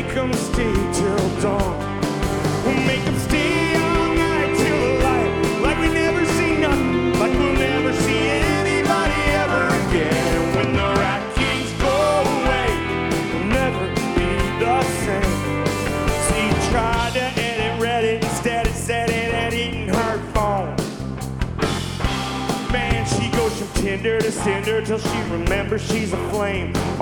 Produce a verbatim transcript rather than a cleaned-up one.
make them stay till dawn. We'll make them stay all night till the light, like we never see nothing, like we'll never see anybody ever again. And when the Rat Kings go away, we'll never be the same. See, tried to edit Reddit, instead it said it had eaten her phone. Man, she goes from Tinder to Cinder till she remembers she's a flame.